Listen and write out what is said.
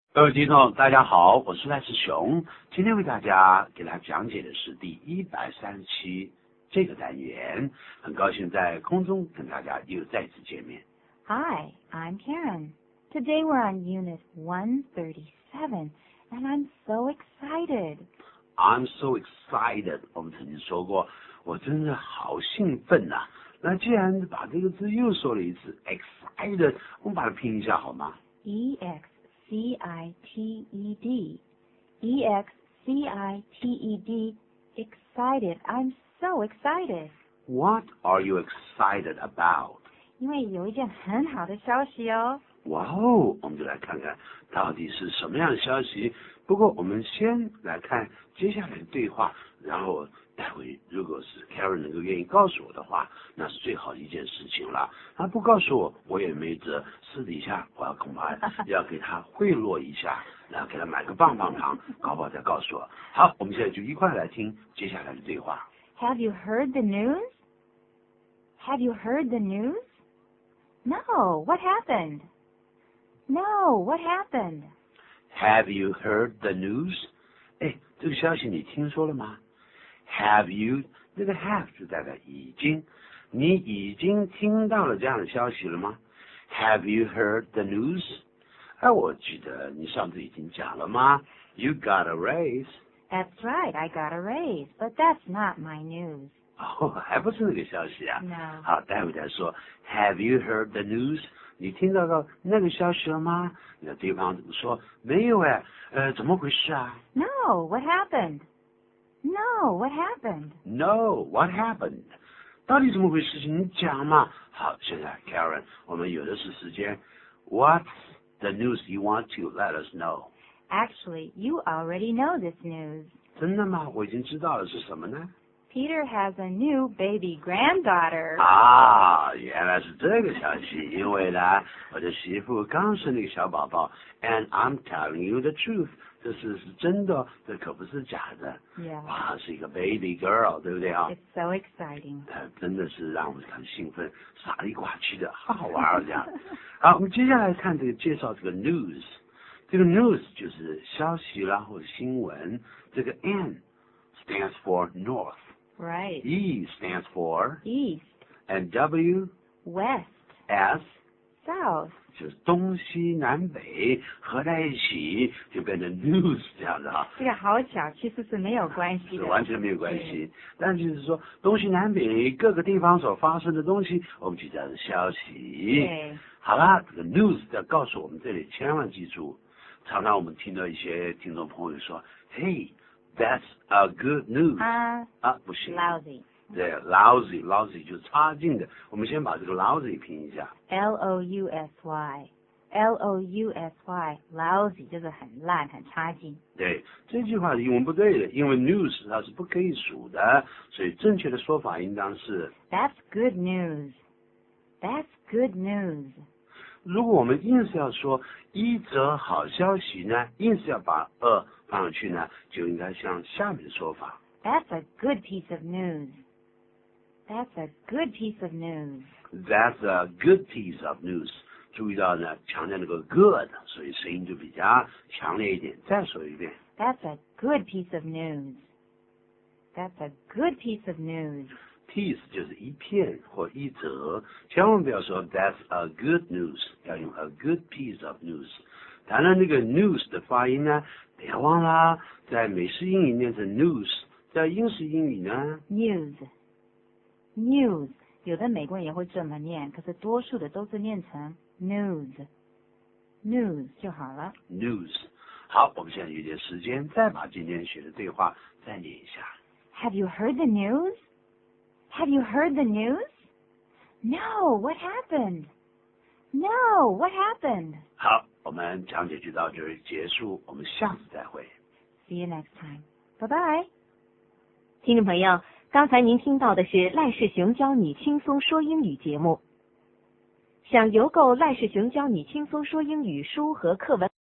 各位听众，大家好，我是赖世雄。今天为大家给大家讲解的是第137这个单元，很高兴在空中跟大家又再次见面。 Hi, I'm Karen. Today we're on Unit 137, and I'm so excited. I'm so excited. 我们曾经说过，我真的好兴奋呐。那既然把这个字又说了一次 ，excited， 我们把它拼一下好吗？ E-X-C-I-T-E-D. E-X-C-I-T-E-D. Excited. I'm so excited. What are you excited about? 因为有一件很好的消息哦。 哇哦，我们就来看看到底是什么样的消息。不过我们先来看接下来的对话，然后待会如果是 Karen 能够愿意告诉我的话，那是最好的一件事情了。他不告诉我，我也没辙，私底下我要恐怕要给他贿赂一下，然后给他买个棒棒糖，搞不好再告诉我。好，我们现在就一块来听接下来的对话。 Have you heard the news? Have you heard the news? No, what happened? No, what happened? Have you heard the news? 哎，这个消息你听说了吗？ Have you 那个 have 就代表已经，你已经听到了这样的消息了吗？ Have you heard the news? 哎，我记得你上次已经讲了吗？ You got a raise. That's right, I got a raise, but that's not my news. 哦，还不是那个消息啊。 No. 好，待会再说。Have you heard the news? 你听到那个消息了吗？那对方说没有哎，怎么回事啊？ No, what happened? No, what happened? No, what happened? 到底怎么回事情？你讲嘛。好，现在 Karen， 我们有的是时间。What's the news you want to let us know? Actually, you already know this news. 真的吗？我已经知道了是什么呢？ Peter has a new baby granddaughter. 啊，原来是这个消息。因为呢，我的媳妇刚生了一个小宝宝 ，and I'm telling you the truth， 这是真的，这可不是假的。 Yeah. 哇，是一个 baby girl， 对不对啊？ It's so exciting. 真的是让我们很兴奋，傻里呱唧的，好好玩儿这样。好，我们接下来看这个介绍这个 news， 这个 news 就是消息啦或者新闻。这个 N stands for north。 Right. E stands for East, and W west, S south. 就是东西南北合在一起就变成 news 这样的哈。 这个好巧，其实是没有关系的。 是完全没有关系，但就是说东西南北各个地方所发生的东西，我们就叫做消息。 对。 好啦，这个 news 要告诉我们这里千万记住，常常我们听到一些听众朋友说 ，Hey，that's a good news。不行。 Lousy。 对 ，lousy 就是差劲的。我们先把这个 lousy 拼一下。 Lousy，lousy， lousy 就是很烂、很差劲。 对，这句话是英文不对的，因为 news 它是不可以数的，所以正确的说法应当是 That's good news. That's good news. 如果我们硬是要说一则好消息呢，硬是要把放上去呢，就应该像下面的说法。 That's a good piece of news. That's a good piece of news. That's a good piece of news. 注意到呢，强调那个 good， 所以声音就比较强烈一点。再说一遍。 That's a good piece of news. That's a good piece of news. Piece 就是一片或一则，千万不要说 That's a good news， 要用 a good piece of news。当然，那个 news 的发音呢，不要忘啦，在美式英语念成 news， 在英式英语呢 news。有的美国人也会这么念，可是多数的都是念成 news 就好了。 news。好，我们现在有点时间，再把今天学的对话再念一下。 Have you heard the news? Have you heard the news? No, what happened? No, what happened? 好，我们讲解就到这里结束，我们下次再会。 See you next time. Bye-bye. 听众朋友，刚才您听到的是赖世雄教你轻松说英语节目。想邮购赖世雄教你轻松说英语书和课文